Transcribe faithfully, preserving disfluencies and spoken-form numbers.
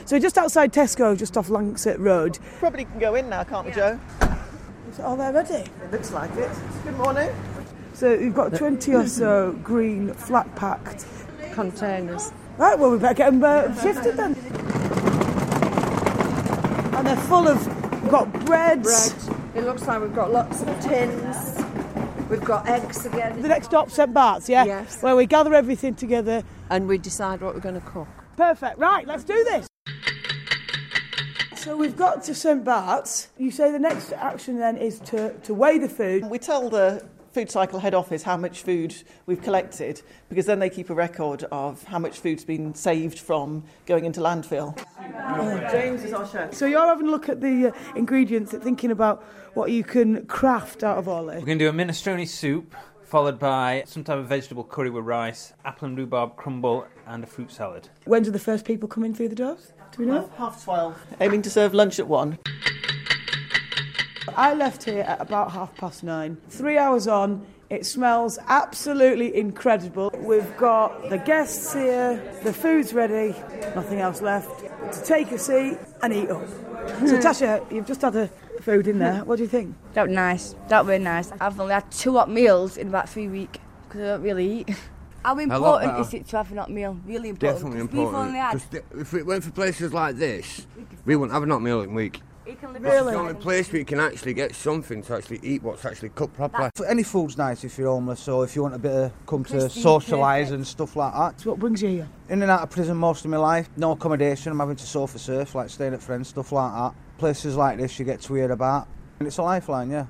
So we're just outside Tesco, just off Lancet Road. Probably can go in now, can't we, yeah. Joe? Is it all there ready? It looks like it. Good morning. So you've got twenty or so green flat-packed containers. Right, well, we better get them uh, shifted then. And they're full of, we've got breads. Bread. It looks like we've got lots of tins. We've got eggs again. The next stop, St Bart's, yeah? Yes. Where we gather everything together. And we decide what we're going to cook. Perfect. Right, let's do this. So we've got to St Bart's. You say the next action then is to, to weigh the food. We tell the Food Cycle head office how much food we've collected, because then they keep a record of how much food's been saved from going into landfill. Oh, James is our chef. So you're having a look at the uh, ingredients and thinking about what you can craft out of all this. We're going to do a minestrone soup, followed by some type of vegetable curry with rice, apple and rhubarb crumble, and a fruit salad. When do the first people come in through the doors? Do we know? Half, half twelve. Aiming to serve lunch at one. I left here at about half past nine. Three hours on, it smells absolutely incredible. We've got the guests here, the food's ready, nothing else left. To take a seat and eat up. So Tasha, you've just had a food in there. What do you think? That was nice. That was nice. I've only had two hot meals in about three weeks because I don't really eat. How important is it to have a hot meal? Really important. Definitely important. Had... If it went for places like this, we wouldn't have a hot meal in a week. You can live This is the only place where you can actually get something to actually eat what's actually cooked properly. Any food's nice if you're homeless, or if you want a bit of come to Christine, socialise perfect. and stuff like that. So what brings you here? In and out of prison most of my life. No accommodation, I'm having to sofa surf, like staying at friends, stuff like that. Places like this you get to hear about. And it's a lifeline, yeah.